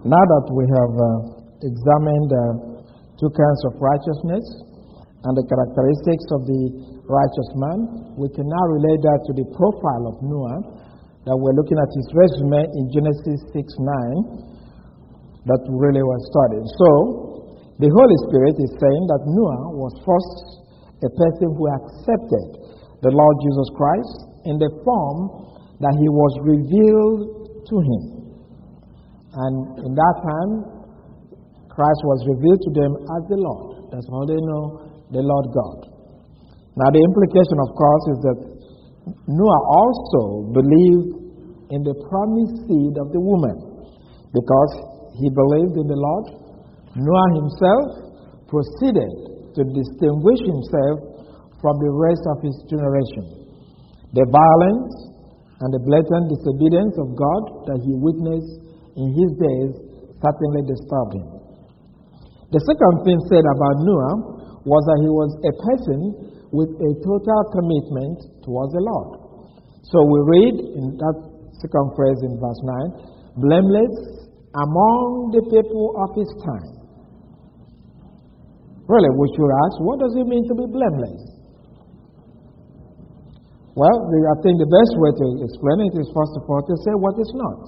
Now that we have examined two kinds of righteousness and the characteristics of the righteous man, we can now relate that to the profile of Noah that we're looking at his resume in Genesis 6:9 that we really were studying. So, the Holy Spirit is saying that Noah was first a person who accepted the Lord Jesus Christ in the form that he was revealed to him. And in that time, Christ was revealed to them as the Lord. That's how they know the Lord God. Now, the implication, of course, is that Noah also believed in the promised seed of the woman. Because he believed in the Lord, Noah himself proceeded to distinguish himself from the rest of his generation. The violence and the blatant disobedience of God that he witnessed in his days certainly disturbed him. The second thing said about Noah was that he was a person with a total commitment towards the Lord. So we read in that second phrase in verse 9, blameless among the people of his time. Really, we should ask, what does it mean to be blameless? Well, I think the best way to explain it is first of all to say what it's not.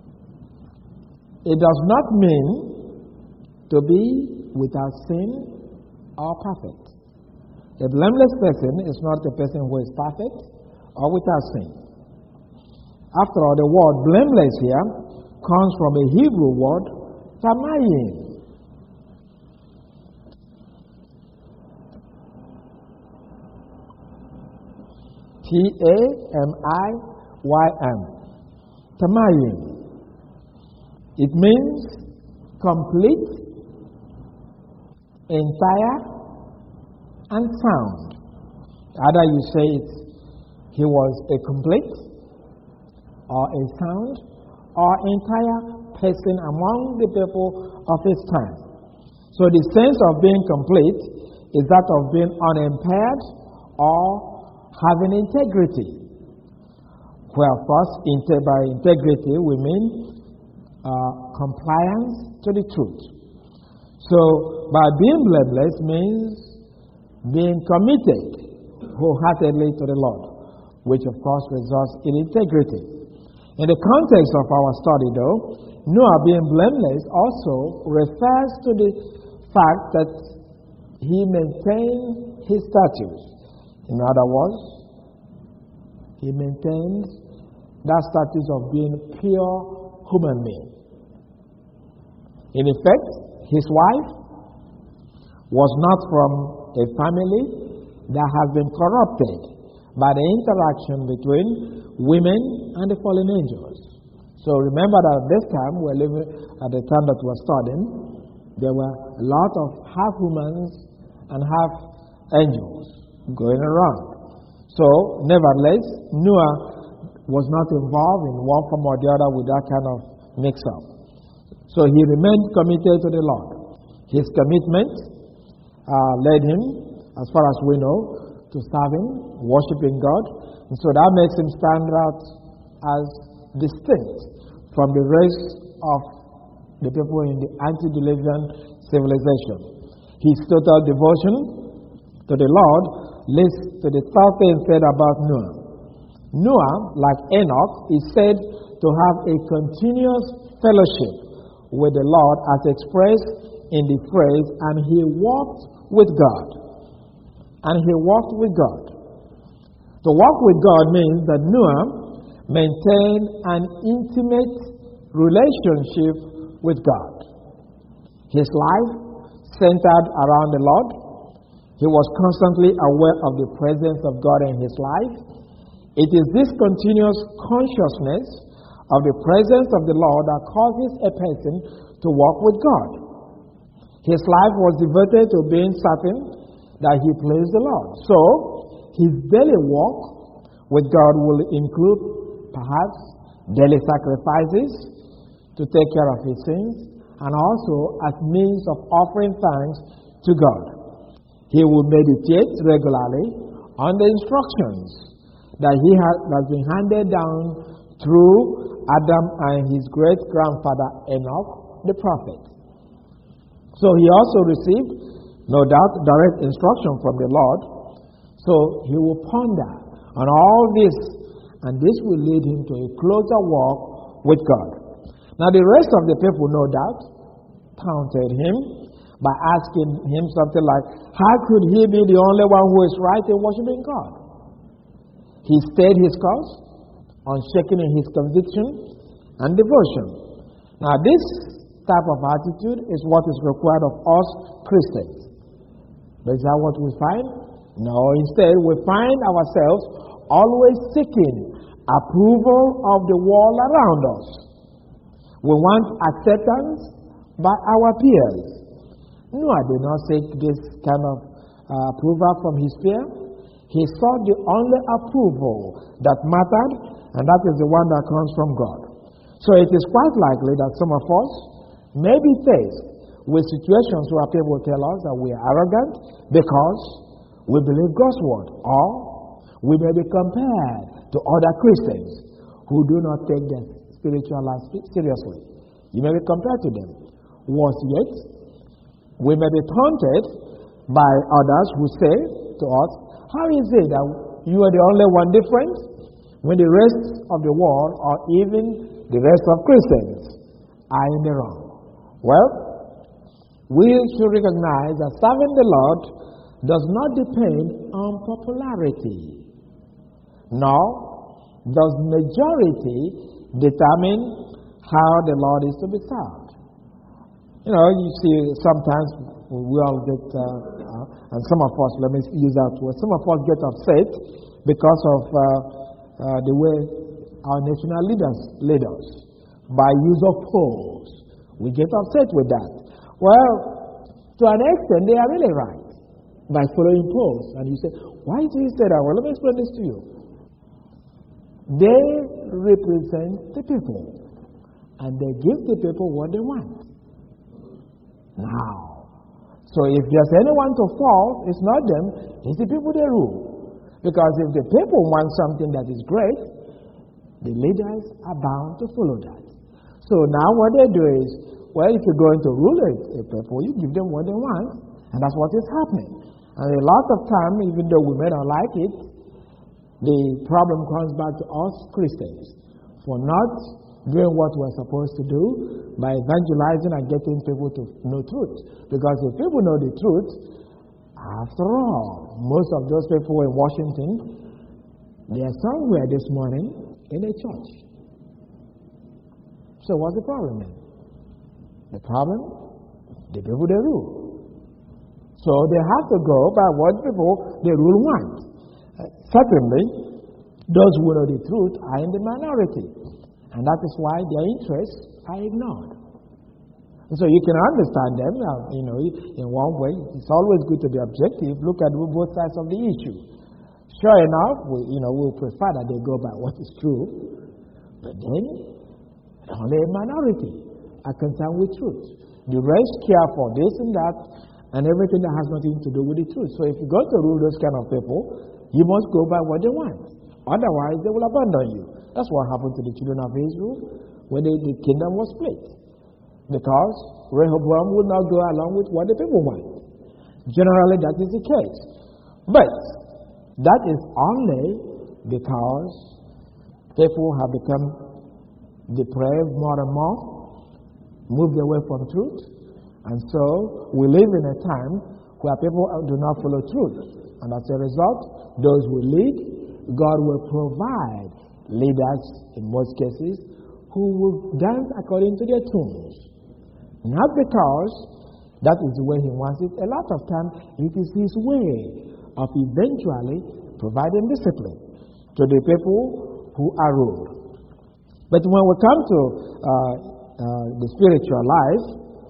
It does not mean to be without sin or perfect. A blameless person is not a person who is perfect or without sin. After all, the word blameless here comes from a Hebrew word, tamayim. T-A-M-I-Y-M. Tamayim. It means complete, entire, and sound. Either you say he was a complete, or a sound, or entire person among the people of his time. So the sense of being complete is that of being unimpaired or having integrity. Well, first, by integrity, we mean compliance to the truth. So, by being blameless means being committed wholeheartedly to the Lord, which of course results in integrity. In the context of our study, though, Noah being blameless also refers to the fact that he maintained his status. In other words, he maintained that status of being pure human being. In effect, his wife was not from a family that has been corrupted by the interaction between women and the fallen angels. So remember that at this time, we're living at the time that we're studying, there were a lot of half humans and half angels going around. So, nevertheless, Noah was not involved in one form or the other with that kind of mix-up. So he remained committed to the Lord. His commitment led him, as far as we know, to serving, worshiping God. And so that makes him stand out as distinct from the rest of the people in the antediluvian civilization. His total devotion to the Lord leads to the third thing said about Noah. Noah, like Enoch, is said to have a continuous fellowship with the Lord as expressed in the phrase, and he walked with God. And he walked with God. To walk with God means that Noah maintained an intimate relationship with God. His life centered around the Lord. He was constantly aware of the presence of God in his life. It is this continuous consciousness of the presence of the Lord that causes a person to walk with God. His life was devoted to being certain that he pleased the Lord. So, his daily walk with God will include, perhaps, daily sacrifices to take care of his sins, and also as means of offering thanks to God. He will meditate regularly on the instructions that has been handed down through Adam and his great-grandfather Enoch, the prophet. So he also received, no doubt, direct instruction from the Lord. So he will ponder on all this, and this will lead him to a closer walk with God. Now the rest of the people, no doubt, taunted him by asking him something like, how could he be the only one who is right in worshiping God? He stayed his course, unshaken in his conviction and devotion. Now this type of attitude is what is required of us Christians. But is that what we find? No, instead we find ourselves always seeking approval of the world around us. We want acceptance by our peers. Noah did not seek this kind of approval from his peer. He sought the only approval that mattered, and that is the one that comes from God. So it is quite likely that some of us may be faced with situations where people tell us that we are arrogant because we believe God's word, or we may be compared to other Christians who do not take their spiritual life seriously. You may be compared to them. Worse yet, we may be taunted by others who say to us, how is it that you are the only one different when the rest of the world, or even the rest of Christians, are in the wrong? Well, we should recognize that serving the Lord does not depend on popularity, nor does majority determine how the Lord is to be served. You know, you see sometimes we all get, and some of us, let me use that word, some of us get upset because of the way our national leaders lead us by use of polls. We get upset with that. Well, to an extent, they are really right by following polls. And you say, why do you say that? Well, let me explain this to you. They represent the people, and they give the people what they want. Now, so if there's anyone to fault, it's not them, it's the people they rule. Because if the people want something that is great, the leaders are bound to follow that. So now what they do is, well, if you're going to rule a people, you give them what they want, and that's what is happening. And a lot of time, even though we may not like it, the problem comes back to us Christians for not doing what we're supposed to do by evangelizing and getting people to know truth. Because if people know the truth, after all, most of those people in Washington, they are somewhere this morning in a church. So what's the problem then? The problem? The people they rule. So they have to go by what people they rule want. Certainly, those who know the truth are in the minority. And that is why their interests are ignored. And so you can understand them, in one way. It's always good to be objective. Look at both sides of the issue. Sure enough, we prefer that they go by what is true. But then, only a minority are concerned with truth. The rest care for this and that, and everything that has nothing to do with the truth. So if you go to rule those kind of people, you must go by what they want. Otherwise, they will abandon you. That's what happened to the children of Israel when the kingdom was split. Because Rehoboam would not go along with what the people want. Generally, that is the case. But that is only because people have become depraved more and more, moved away from truth. And so we live in a time where people do not follow truth. And as a result, those who lead, God will provide leaders, in most cases, who will dance according to their tunes. Not because that is the way He wants it. A lot of times, it is His way of eventually providing discipline to the people who are ruled. But when we come to the spiritual life,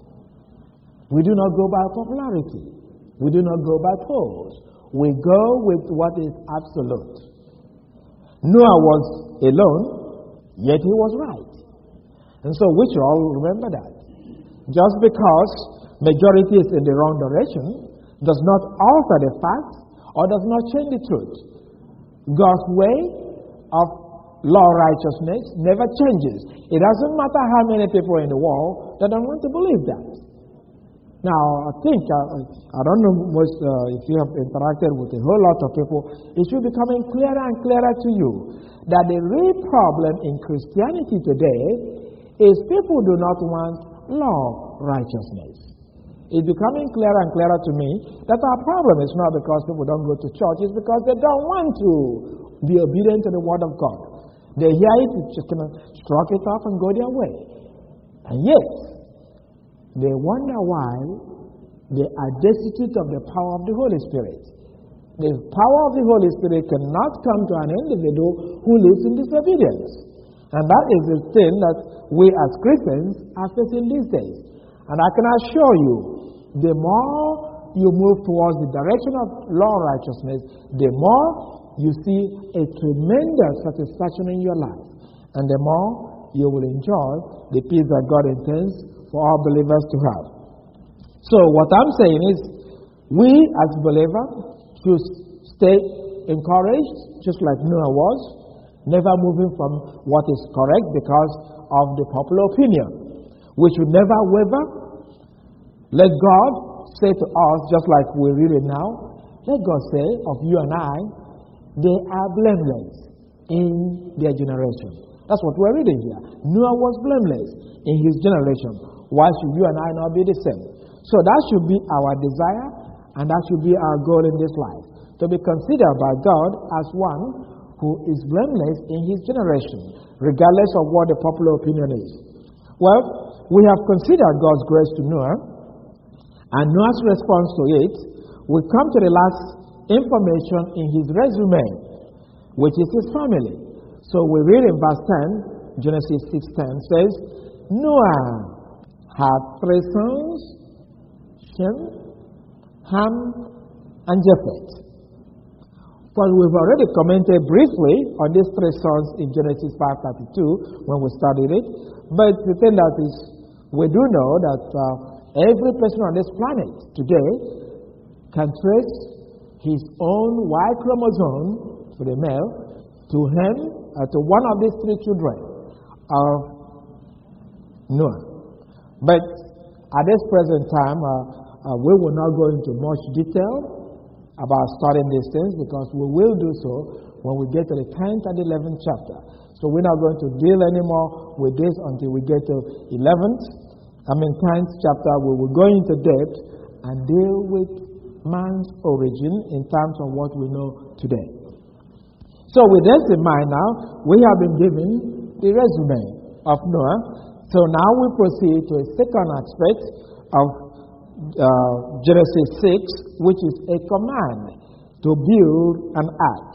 we do not go by popularity. We do not go by polls. We go with what is absolute. Noah was alone, yet he was right. And so we should all remember that. Just because majority is in the wrong direction does not alter the fact or does not change the truth. God's way of law righteousness never changes. It doesn't matter how many people in the world They don't want to believe that. Now, I think, I don't know most, if you have interacted with a whole lot of people, it should be becoming clearer and clearer to you that the real problem in Christianity today is people do not want law righteousness. It's becoming clearer and clearer to me that our problem is not because people don't go to church, it's because they don't want to be obedient to the Word of God. They hear it, just kind of stroke it off and go their way. And yet, they wonder why they are destitute of the power of the Holy Spirit. The power of the Holy Spirit cannot come to an individual who lives in disobedience. And that is the thing that we as Christians are facing these days. And I can assure you, the more you move towards the direction of law righteousness, the more you see a tremendous satisfaction in your life. And the more you will enjoy the peace that God intends for all believers to have. So what I'm saying is, we as believers should stay encouraged, just like Noah was, never moving from what is correct because of the popular opinion. We should never waver. Let God say to us, just like we read it now, let God say of you and I, they are blameless in their generation. That's what we're reading here. Noah was blameless in his generation. Why should you and I not be the same? So that should be our desire, and that should be our goal in this life, to be considered by God as one who is blameless in his generation, regardless of what the popular opinion is. Well, we have considered God's grace to Noah, and Noah's response to it. We come to the last information in his resume, which is his family. So we read in verse 10, Genesis 6:10 says, Noah had 3 sons, Shem, Ham, and Japheth. Because we've already commented briefly on these 3 sons in Genesis 5:32 when we studied it. But the thing that is, we do know that every person on this planet today can trace his own Y chromosome for the male to him, to one of these 3 children of Noah. But at this present time, we will not go into much detail about studying these things, because we will do so when we get to the 10th and 11th chapter. So we're not going to deal anymore with this until we get to 10th chapter. We will go into depth and deal with man's origin in terms of what we know today. So with this in mind now, we have been given the resume of Noah. So now we proceed to a second aspect of Genesis 6, which is a command to build an ark.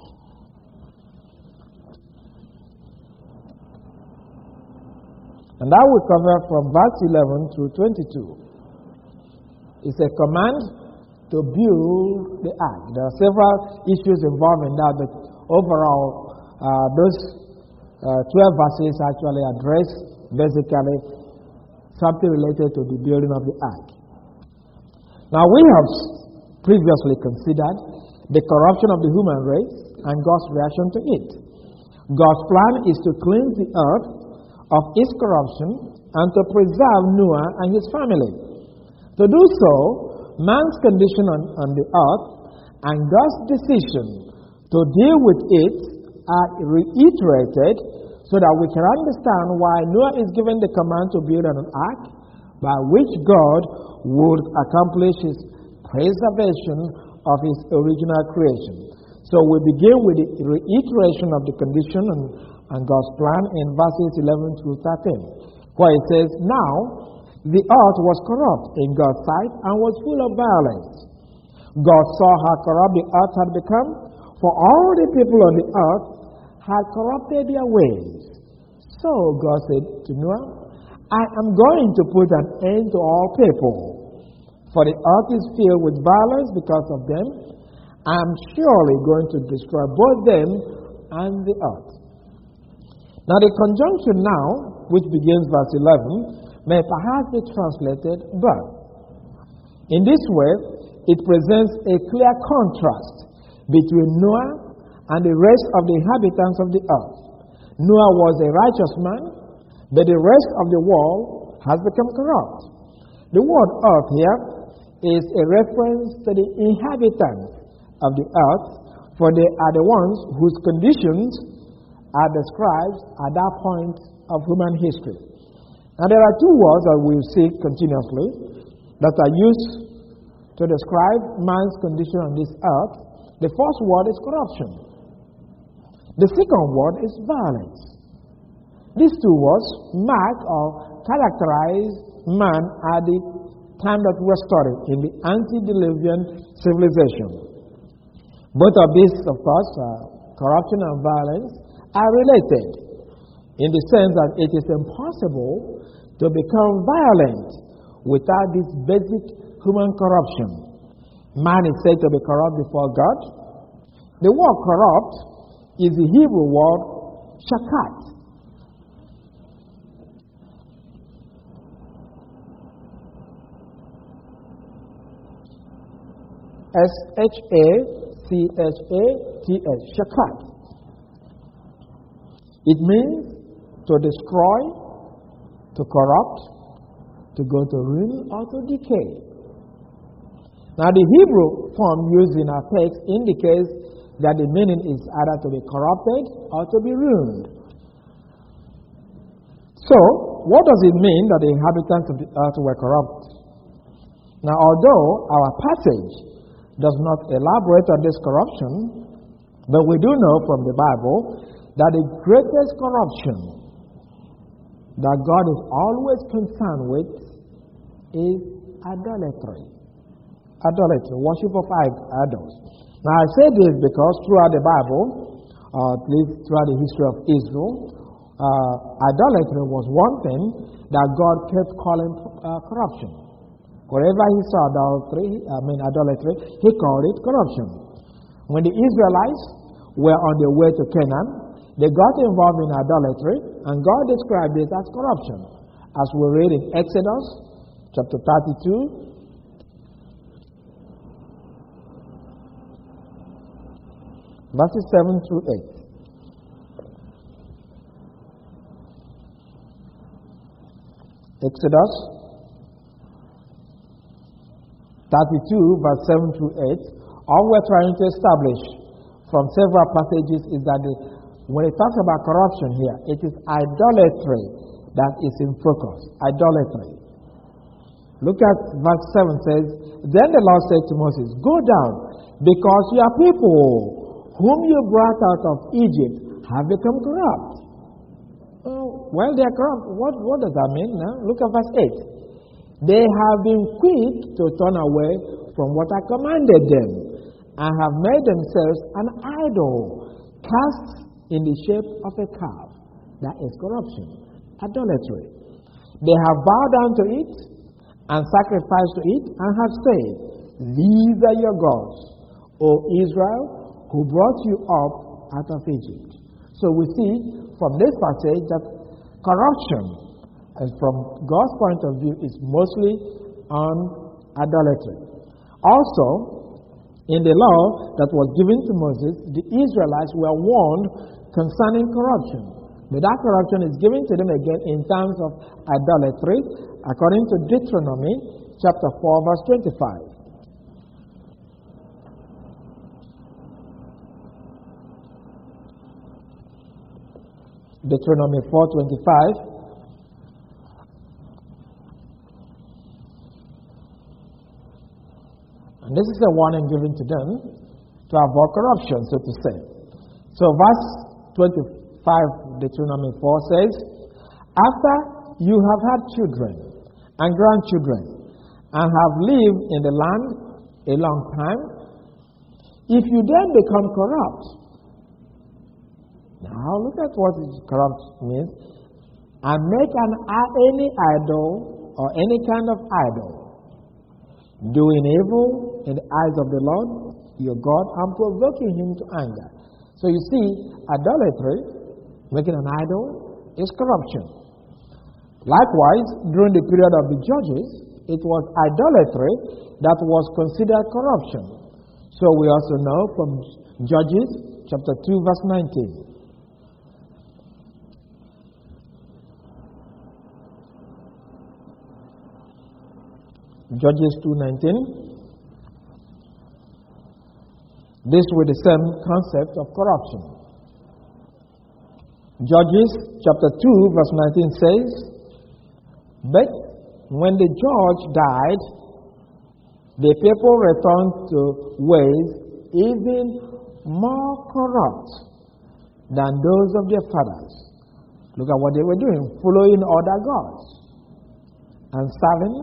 And that will cover from verse 11 through 22. It's a command to build the ark. There are several issues involved in that, but overall, those 12 verses actually address basically something related to the building of the ark. Now, we have previously considered the corruption of the human race and God's reaction to it. God's plan is to cleanse the earth of its corruption and to preserve Noah and his family. To do so, man's condition on the earth and God's decision to deal with it are reiterated so that we can understand why Noah is given the command to build an ark by which God would accomplish his preservation of his original creation. So we begin with the reiteration of the condition and God's plan in verses 11 through 13, where it says, Now the earth was corrupt in God's sight and was full of violence. God saw how corrupt the earth had become, for all the people on the earth had corrupted their ways. So God said to Noah, I am going to put an end to all people, for the earth is filled with violence because of them. I am surely going to destroy both them and the earth. Now the conjunction now, which begins verse 11, may perhaps be translated but. In this way, it presents a clear contrast between Noah and the rest of the inhabitants of the earth. Noah was a righteous man, but the rest of the world has become corrupt. The word earth here is a reference to the inhabitants of the earth, for they are the ones whose conditions are described at that point of human history. Now there are two words that we'll see continuously that are used to describe man's condition on this earth. The first word is corruption. The second word is violence. These two words mark or characterize man at the time that we're studying in the antediluvian civilization. Both of these, of course, corruption and violence, are related in the sense that it is impossible to become violent without this basic human corruption. Man is said to be corrupt before God. The word corrupt is the Hebrew word shakat. S-H-A-C-H-A-T-S, shakat. It means to destroy, to corrupt, to go to ruin, or to decay. Now, the Hebrew form used in our text indicates that the meaning is either to be corrupted or to be ruined. So, what does it mean that the inhabitants of the earth were corrupt? Now, although our passage does not elaborate on this corruption, but we do know from the Bible that the greatest corruption that God is always concerned with is idolatry. Idolatry, worship of idols. Now I say this because throughout the Bible, at least throughout the history of Israel, idolatry was one thing that God kept calling corruption. Wherever he saw idolatry, he called it corruption. When the Israelites were on their way to Canaan, they got involved in idolatry, and God described it as corruption. As we read in Exodus chapter 32, verses 7 through 8. Exodus 32, verse 7 through 8. All we're trying to establish from several passages is that when it talks about corruption here, it is idolatry that is in focus. Idolatry. Look at verse 7 says, Then the Lord said to Moses, Go down, because your people, whom you brought out of Egypt, have become corrupt. Oh, well, they are corrupt. What does that mean? Now, look at verse 8. They have been quick to turn away from what I commanded them, and have made themselves an idol, cast in the shape of a calf. That is corruption, idolatry. They have bowed down to it and sacrificed to it, and have said, These are your gods, O Israel, who brought you up out of Egypt. So we see from this passage that corruption, as from God's point of view, is mostly on idolatry. Also, in the law that was given to Moses, the Israelites were warned concerning corruption. But that corruption is given to them again in terms of idolatry, according to Deuteronomy chapter 4, verse 25. Deuteronomy 4:25. And this is a warning given to them to avoid corruption, so to say. So verse 25, Deuteronomy 4 says, After you have had children and grandchildren, and have lived in the land a long time, if you then become corrupt, now look at what corrupt means, and make any idol or any kind of idol, doing evil in the eyes of the Lord your God and provoking him to anger. So you see, idolatry, making an idol, is corruption. Likewise, during the period of the Judges, it was idolatry that was considered corruption. So we also know from Judges chapter 2, verse 19. Judges 2:19. This with the same concept of corruption. Judges chapter 2 verse 19 says, "But when the judge died, the people returned to ways even more corrupt than those of their fathers." Look at what they were doing, following other gods and serving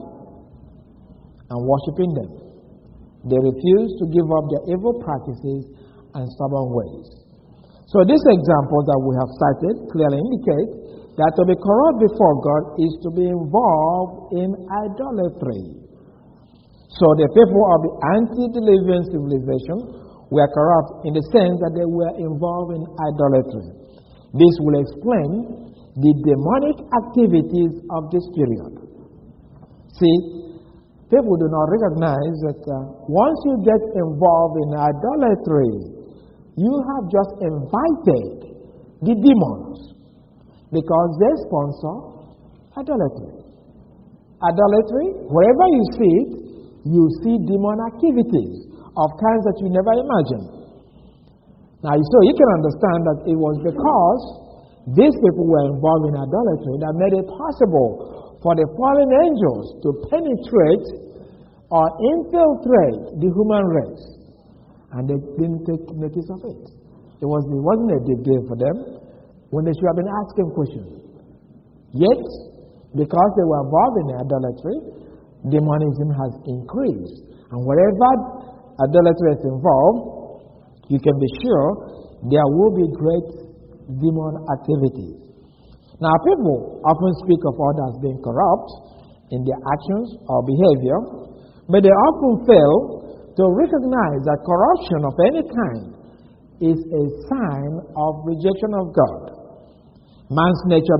and worshiping them. They refused to give up their evil practices and stubborn ways. So these examples that we have cited clearly indicate that to be corrupt before God is to be involved in idolatry. So the people of the antediluvian civilization were corrupt in the sense that they were involved in idolatry. This will explain the demonic activities of this period. See, people do not recognize that once you get involved in idolatry, you have just invited the demons because they sponsor idolatry. Idolatry, wherever you see it, you see demon activities of kinds that you never imagined. Now, so you can understand that it was because these people were involved in idolatry that made it possible for the fallen angels to penetrate or infiltrate the human race. And they didn't take notice of it. It wasn't a big deal for them when they should have been asking questions. Yet, because they were involved in idolatry, demonism has increased. And wherever idolatry is involved, you can be sure there will be great demon activity. Now, people often speak of others being corrupt in their actions or behavior, but they often fail to recognize that corruption of any kind is a sign of rejection of God. Man's nature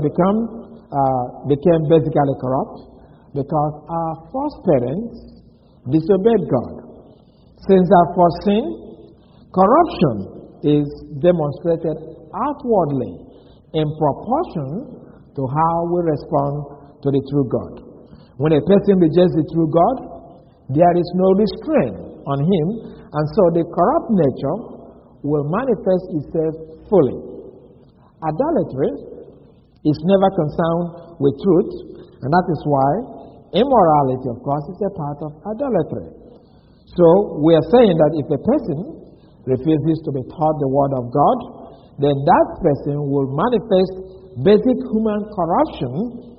became basically corrupt because our first parents disobeyed God. Since our first sin, corruption is demonstrated outwardly in proportion to how we respond to the true God. When a person rejects the true God, there is no restraint on him, and so the corrupt nature will manifest itself fully. Idolatry is never concerned with truth, and that is why immorality, of course, is a part of idolatry. So we are saying that if a person refuses to be taught the word of God, then that person will manifest basic human corruption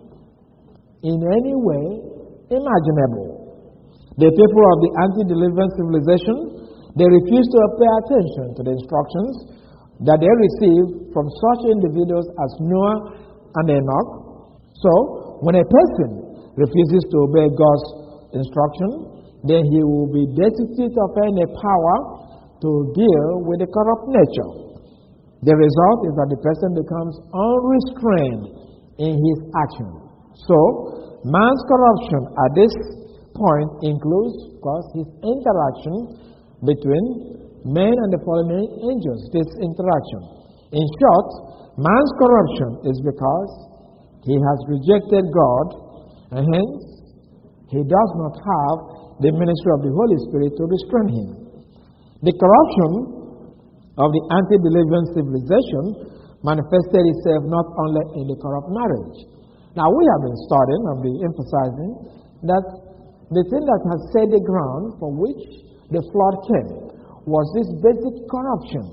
in any way imaginable. The people of the antediluvian civilization, they refused to pay attention to the instructions that they received from such individuals as Noah and Enoch. So, when a person refuses to obey God's instruction, then he will be destitute of any power to deal with the corrupt nature. The result is that the person becomes unrestrained in his action. So, man's corruption at this point includes, of course, his interaction between men and the fallen angels, this interaction. In short, man's corruption is because he has rejected God, and hence he does not have the ministry of the Holy Spirit to restrain him. The corruption of the antediluvian civilization manifested itself not only in the corrupt marriage. Now, we have been studying and been emphasizing that the thing that has set the ground for which the flood came was this basic corruption,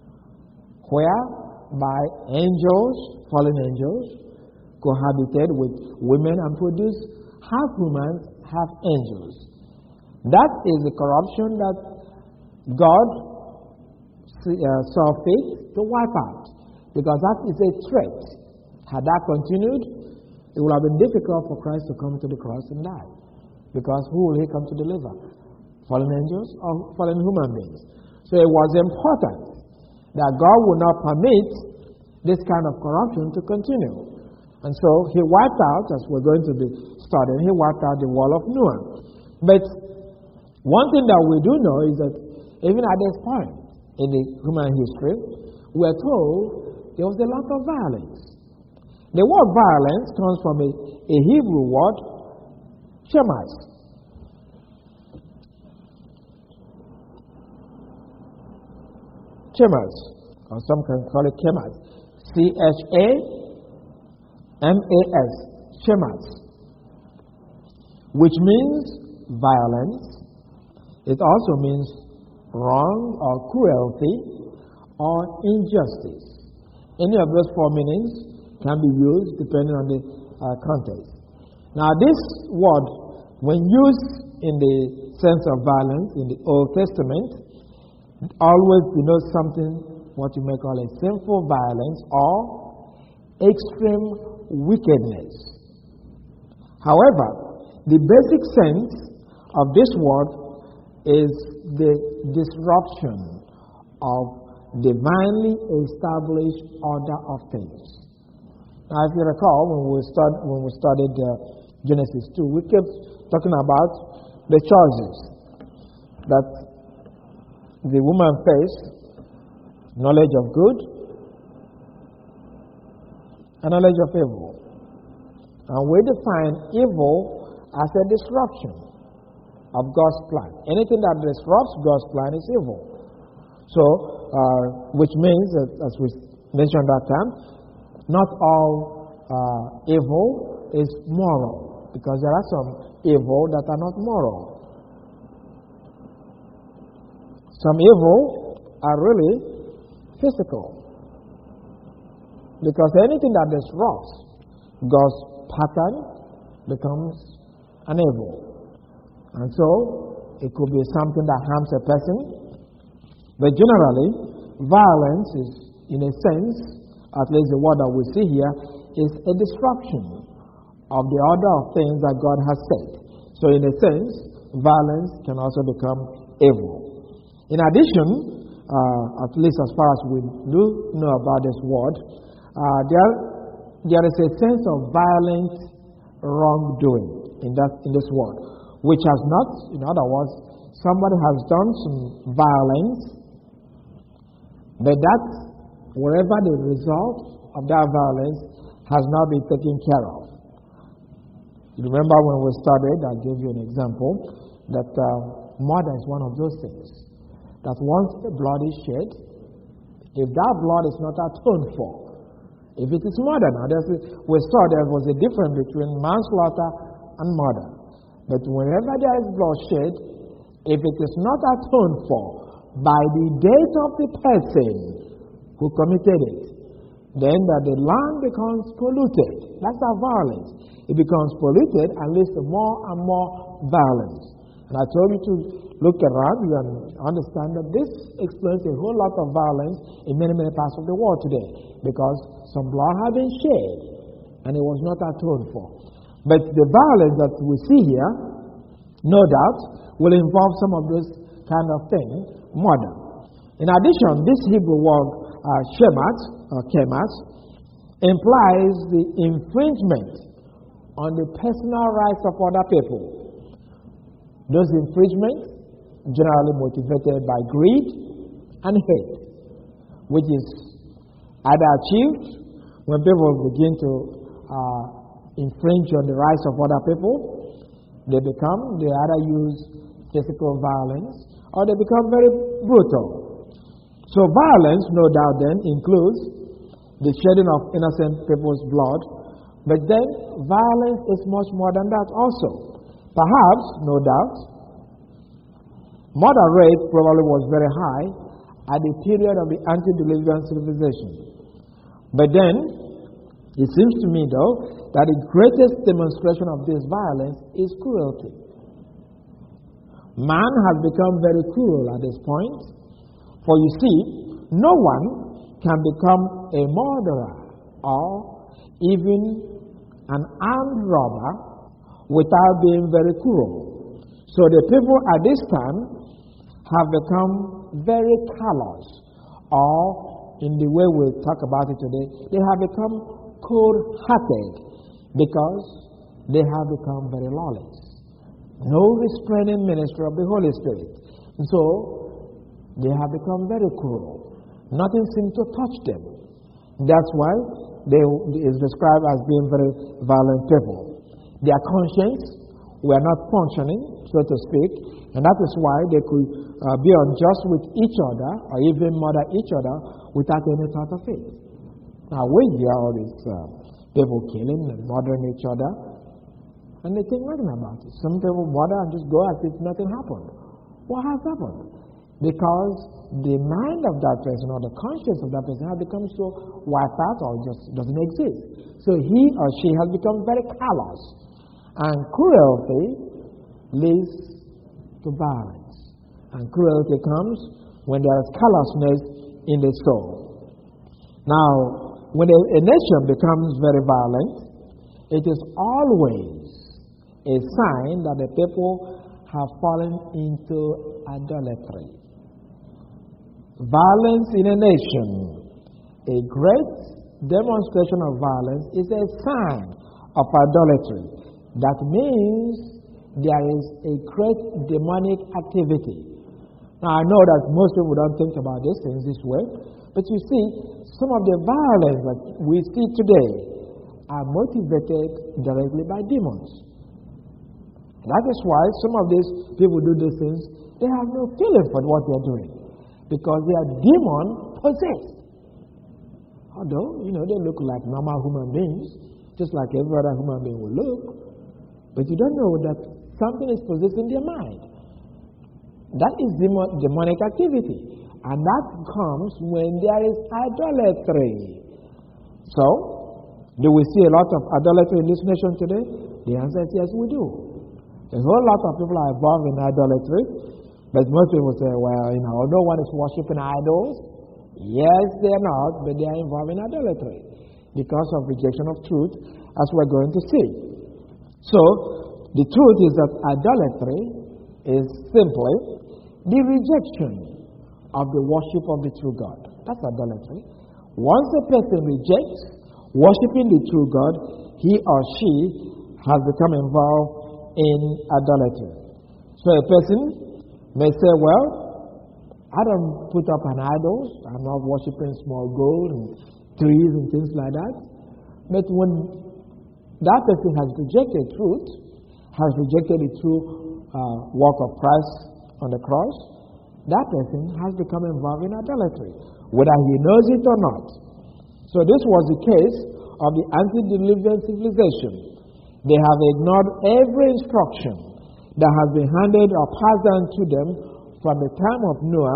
whereby angels, fallen angels, cohabited with women and produced half humans, half angels. That is the corruption that God saw fit to wipe out, because that is a threat. Had that continued, it would have been difficult for Christ to come to the cross and die, because who will he come to deliver? Fallen angels or fallen human beings? So it was important that God would not permit this kind of corruption to continue. And so he wiped out, as we're going to be studying, he wiped out the wall of Noah. But one thing that we do know is that even at this point in the human history, we are told there was a lot of violence. The word violence comes from a Hebrew word, shemas. Chamas, or some can call it Chamas. C-H-A-M-A-S, Chamas, which means violence. It also means wrong or cruelty or injustice. Any of those four meanings can be used depending on the context. Now, this word, when used in the sense of violence in the Old Testament, it always denotes something, what you may call a sinful violence or extreme wickedness. However, the basic sense of this word is the disruption of divinely established order of things. Now, if you recall, when we studied Genesis 2, we kept talking about the choices that the woman faced: knowledge of good and knowledge of evil. And we define evil as a disruption of God's plan. Anything that disrupts God's plan is evil. So, which means, as we mentioned that time, not all evil is moral, because there are some evil that are not moral. Some evil are really physical, because anything that disrupts God's pattern becomes an evil. And so, it could be something that harms a person. But generally, violence is, in a sense, at least the word that we see here, is a disruption of the order of things that God has said. So in a sense, violence can also become evil. In addition, at least as far as we do know about this word, there is a sense of violent wrongdoing in this word, which has not, in other words, somebody has done some violence, but that, wherever the result of that violence has not been taken care of. You remember when we studied, I gave you an example, that murder is one of those things. That once the blood is shed, if that blood is not atoned for, if it is murder, now we saw there was a difference between manslaughter and murder. But whenever there is blood shed, if it is not atoned for by the death of the person who committed it, then that the land becomes polluted. That's our violence. It becomes polluted and leads to more and more violence. And I told you to look around you and understand that this explains a whole lot of violence in many, many parts of the world today, because some blood had been shed and it was not atoned for. But the violence that we see here, no doubt, will involve some of this kind of thing, murder. In addition, this Hebrew word, Chamas, implies the infringement on the personal rights of other people. Those infringements generally motivated by greed and hate, which is either achieved when people begin to infringe on the rights of other people. They either use physical violence or they become very brutal. So violence, no doubt then, includes the shedding of innocent people's blood, but then violence is much more than that also. Perhaps, no doubt, murder rate probably was very high at the period of the antediluvian civilization. But then, it seems to me though, that the greatest demonstration of this violence is cruelty. Man has become very cruel at this point. For you see, no one can become a murderer or even an armed robber without being very cruel. So the people at this time have become very callous, or in the way we talk about it today, they have become cold-hearted because they have become very lawless. No restraining ministry of the Holy Spirit. And so they have become very cruel. Nothing seems to touch them. That's why they is described as being very violent people. Their conscience were not functioning, so to speak, and that is why they could be unjust with each other or even murder each other without any thought of it. Now we hear all these people killing and murdering each other, and they think nothing about it. Some people murder and just go as if nothing happened. What has happened? Because the mind of that person or the conscience of that person has become so wiped out or just doesn't exist. So he or she has become very callous. And cruelty leads to violence. And cruelty comes when there is callousness in the soul. Now, when a nation becomes very violent, it is always a sign that the people have fallen into idolatry. Violence in a nation, a great demonstration of violence, is a sign of idolatry. That means there is a great demonic activity. Now, I know that most people don't think about these things this way, but you see, some of the violence that we see today are motivated directly by demons. That is why some of these people do these things, they have no feeling for what they are doing, because they are demon possessed. Although, they look like normal human beings, just like every other human being will look, but you don't know that something is possessing their mind. That is demonic activity. And that comes when there is idolatry. So, do we see a lot of idolatry in this nation today? The answer is yes, we do. A whole lot of people are involved in idolatry. But most people say, well, no one is worshiping idols. Yes, they are not, but they are involved in idolatry because of rejection of truth, as we're going to see. So, the truth is that idolatry is simply the rejection of the worship of the true God. That's idolatry. Once a person rejects worshiping the true God, he or she has become involved in idolatry. So a person may say, well, I don't put up an idol. I'm not worshiping small gold and trees and things like that. But when that person has rejected truth, has rejected the true work of Christ on the cross, that person has become involved in idolatry, whether he knows it or not. So this was the case of the antediluvian civilization. They have ignored every instruction that has been handed or passed down to them from the time of Noah,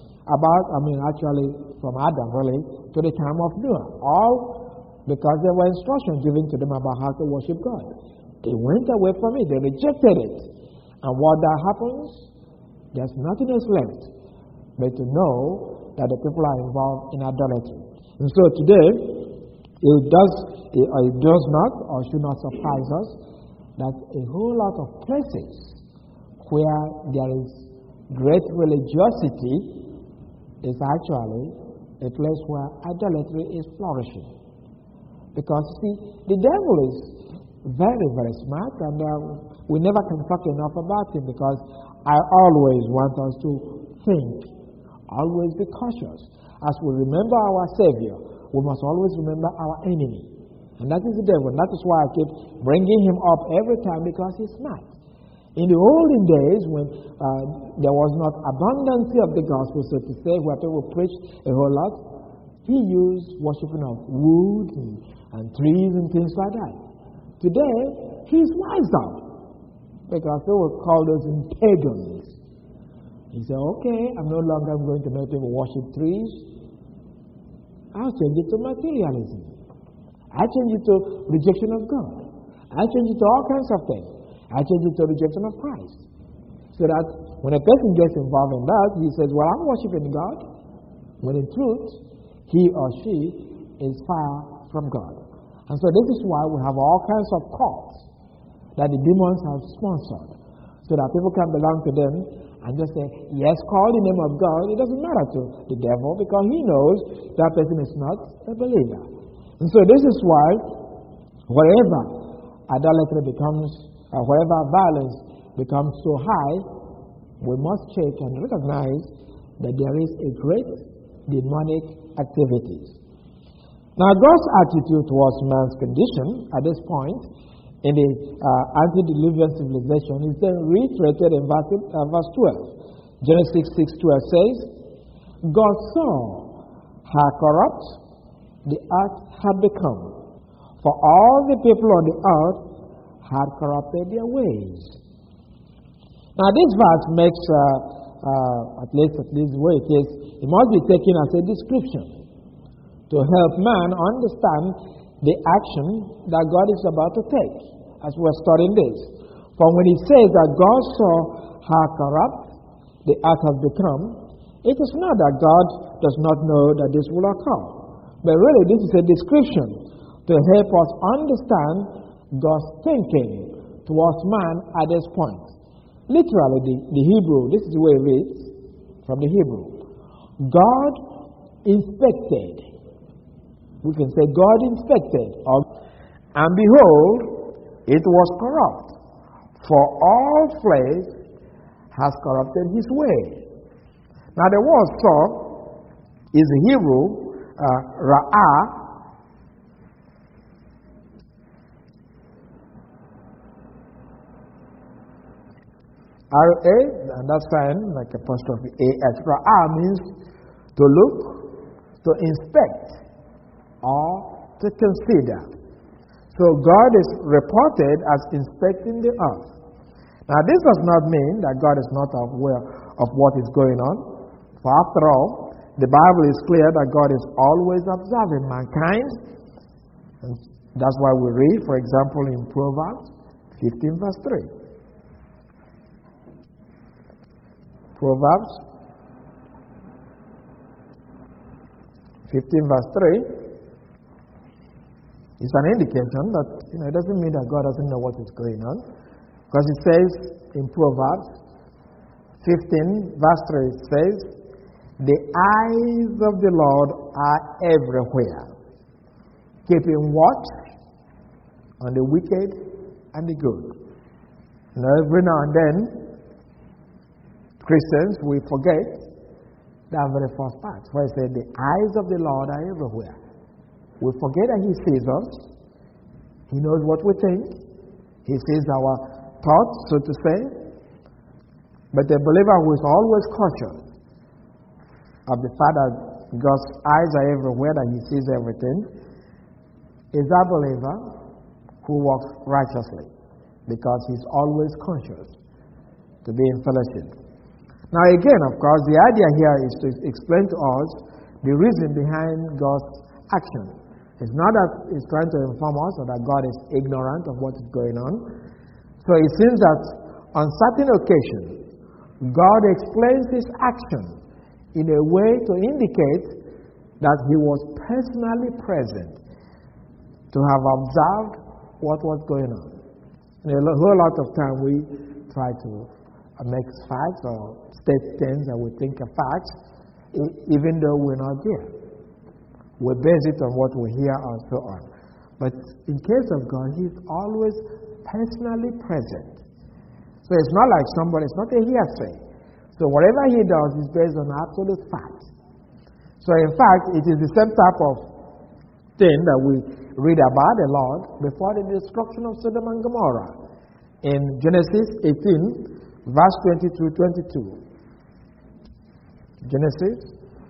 actually from Adam really, to the time of Noah. All because there were instructions given to them about how to worship God. They went away from it. They rejected it. And what that happens, there's nothing else left but to know that the people are involved in idolatry. And so today, it does not or should not surprise us that a whole lot of places where there is great religiosity is actually a place where idolatry is flourishing. Because, see, the devil is very, very smart, and we never can talk enough about him, because I always want us to think, always be cautious. As we remember our Savior, we must always remember our enemy. And that is the devil. And that is why I keep bringing him up every time, because he's smart. In the olden days, when there was not abundance of the gospel, so to say, where people preached a whole lot, he used worshiping of wood and trees and things like that. Today, he's wise up, because they will call those pagans. He said, okay, I'm no longer going to make people worship trees. I'll change it to materialism. I'll change it to rejection of God. I'll change it to all kinds of things. I'll change it to rejection of Christ. So that when a person gets involved in that, he says, well, I'm worshiping God, when in truth, he or she is far from God. And so this is why we have all kinds of cults that the demons have sponsored, so that people can belong to them and just say, yes, call the name of God. It doesn't matter to the devil, because he knows that person is not a believer. And so this is why wherever idolatry becomes, wherever violence becomes so high, we must check and recognize that there is a great demonic activity. Now, God's attitude towards man's condition at this point in the antediluvian civilization is then reiterated in verse 12. Genesis 6:12 says, God saw how corrupt the earth had become, for all the people on the earth had corrupted their ways. Now this verse makes, at least the way it is, it must be taken as a description to help man understand the action that God is about to take, as we're studying this. For when he says that God saw how corrupt the earth has become, it is not that God does not know that this will occur, but really this is a description to help us understand God's thinking towards man at this point. Literally, the Hebrew, this is the way it reads from the Hebrew. God inspected. We can say God inspected, and behold, it was corrupt, for all flesh has corrupted his way. Now the word saw is the Hebrew ra'ah, R-A, and that's sign like apostrophe A-S. Ra'ah means to look, to inspect, or to consider. So God is reported as inspecting the earth. Now this does not mean that God is not aware of what is going on. For after all, the Bible is clear that God is always observing mankind. And that's why we read, for example, in Proverbs 15 verse 3. Proverbs 15 verse 3 is an indication that, it doesn't mean that God doesn't know what is going on. Because it says in Proverbs 15 verse 3, it says, the eyes of the Lord are everywhere, keeping watch on the wicked and the good. Every now and then, Christians, we forget that very first part, where it said, the eyes of the Lord are everywhere. We forget that he sees us. He knows what we think. He sees our thoughts, so to say. But the believer who is always cautious of the fact that God's eyes are everywhere, that he sees everything, is that believer who walks righteously, because he's always conscious to be in fellowship. Now again, of course, the idea here is to explain to us the reason behind God's action. It's not that He's trying to inform us or that God is ignorant of what is going on. So it seems that on certain occasions, God explains His action in a way to indicate that He was personally present to have observed what was going on. And a whole lot of time we try to make facts or state things that we think are facts, even though we're not there. We base it on what we hear and so on. But in case of God, He's always personally present. So it's not like somebody, it's not a hearsay. So whatever He does is based on absolute fact. So in fact, it is the same type of thing that we read about the Lord before the destruction of Sodom and Gomorrah. In Genesis 18, verse 20 through 22. Genesis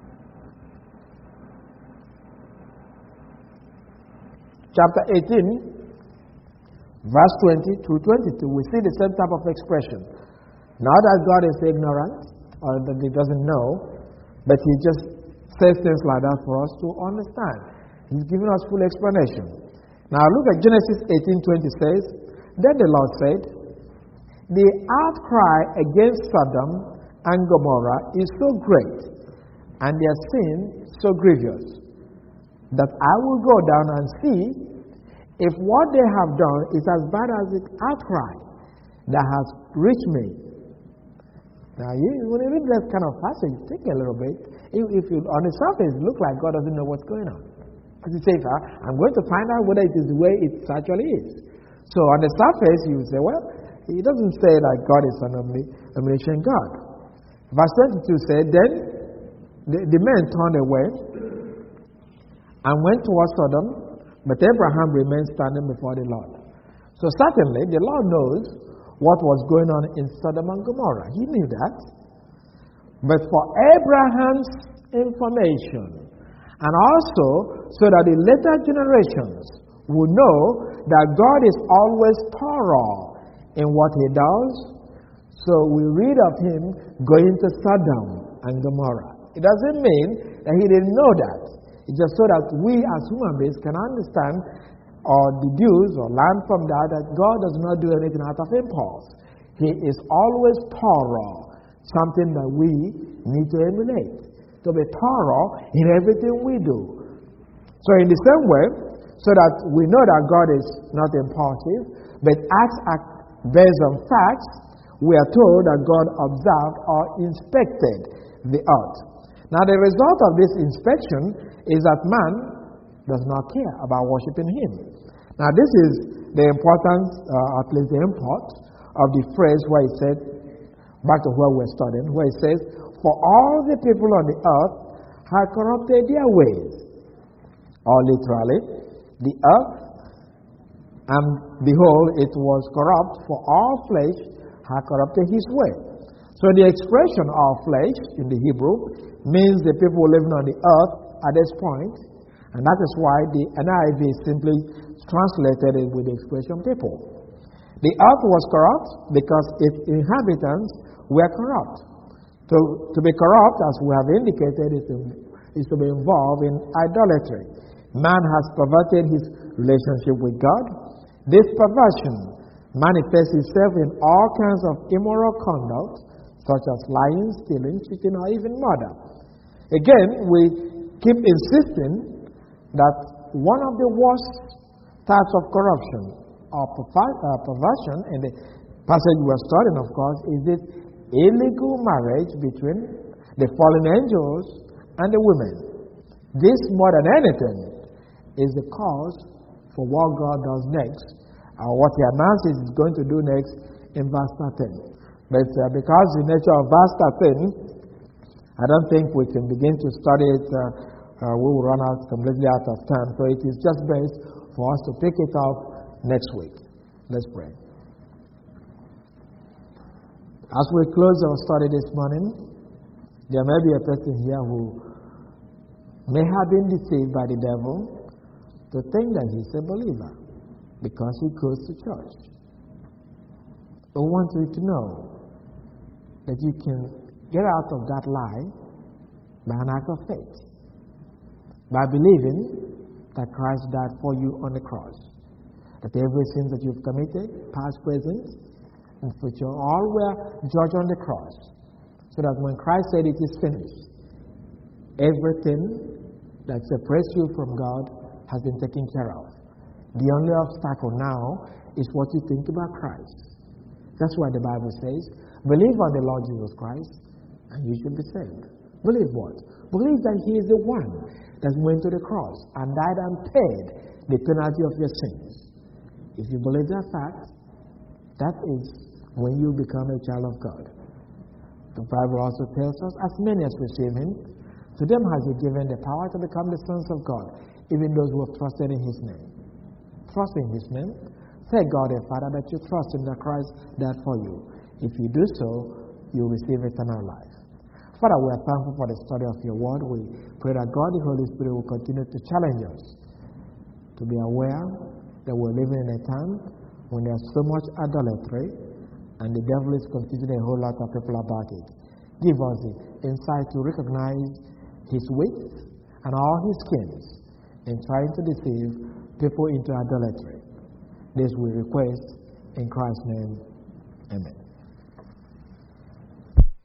chapter 18, verse 20 through 22. We see the same type of expression. Not that God is ignorant or that He doesn't know, but He just says things like that for us to understand. He's giving us full explanation. Now look at Genesis 18:20 says, then the Lord said, the outcry against Sodom and Gomorrah is so great, and their sin so grievous, that I will go down and see if what they have done is as bad as the outcry that has reached me. Now, when you read that kind of passage, think a little bit. If you, on the surface, it looks like God doesn't know what's going on. As you say, I'm going to find out whether it is the way it actually is. So on the surface, you say, well, He doesn't say that God is an omniscient God. Verse 22 said, then the men turned away and went towards Sodom, but Abraham remained standing before the Lord. So So certainly the Lord knows what was going on in Sodom and Gomorrah. He knew that. But for Abraham's information, and also so that the later generations will know that God is always thorough in what he does, so we read of him going to Sodom and Gomorrah. It doesn't mean that he didn't know that. It's just so that we as human beings can understand or deduce or learn from that God does not do anything out of impulse. He is always thorough, something that we need to emulate, to be thorough in everything we do. So in the same way, so that we know that God is not impulsive, but acts based on facts, we are told that God observed or inspected the earth. Now the result of this inspection is that man does not care about worshiping him. Now this is the importance, at least the import, of the phrase where he said, back to where we're studying, where it says, "For all the people on the earth have corrupted their ways." Or literally, the earth, and behold, it was corrupt, for all flesh had corrupted his way. So the expression "all flesh" in the Hebrew means the people living on the earth at this point, and that is why the NIV simply translated it with the expression "people." The earth was corrupt because its inhabitants were corrupt. To be corrupt, as we have indicated, is to be involved in idolatry. Man has perverted his relationship with God. This perversion manifests itself in all kinds of immoral conduct, such as lying, stealing, cheating, or even murder. Again, we keep insisting that one of the worst types of corruption or perversion in the passage we are studying, of course, is this illegal marriage between the fallen angels and the women. This, more than anything, is the cause for what God does next, and what he announces he's going to do next in verse 13. But because the nature of verse 13, I don't think we can begin to study it. We will run out completely out of time. So it is just best for us to pick it up next week. Let's pray. As we close our study this morning, there may be a person here who may have been deceived by the devil to think that he's a believer because he goes to church. I want you to know that you can get out of that lie by an act of faith, by believing that Christ died for you on the cross, that every sin that you've committed, past, present, and future, all were judged on the cross, so that when Christ said it is finished, everything that separates you from God has been taken care of. The only obstacle now is what you think about Christ. That's why the Bible says, believe on the Lord Jesus Christ and you should be saved. Believe what? Believe that he is the one that went to the cross and died and paid the penalty of your sins. If you believe that fact, that is when you become a child of God. The Bible also tells us, as many as receive him, to them has he given the power to become the sons of God, even those who have trusted in his name. Trust in his name. Thank God, Father, that you trust in that Christ died for you. If you do so, you will receive eternal life. Father, we are thankful for the study of your word. We pray that God, the Holy Spirit, will continue to challenge us to be aware that we're living in a time when there's so much idolatry and the devil is confusing a whole lot of people about it. Give us the insight to recognize his wits and all his schemes in trying to deceive people into idolatry. This we request in Christ's name. Amen.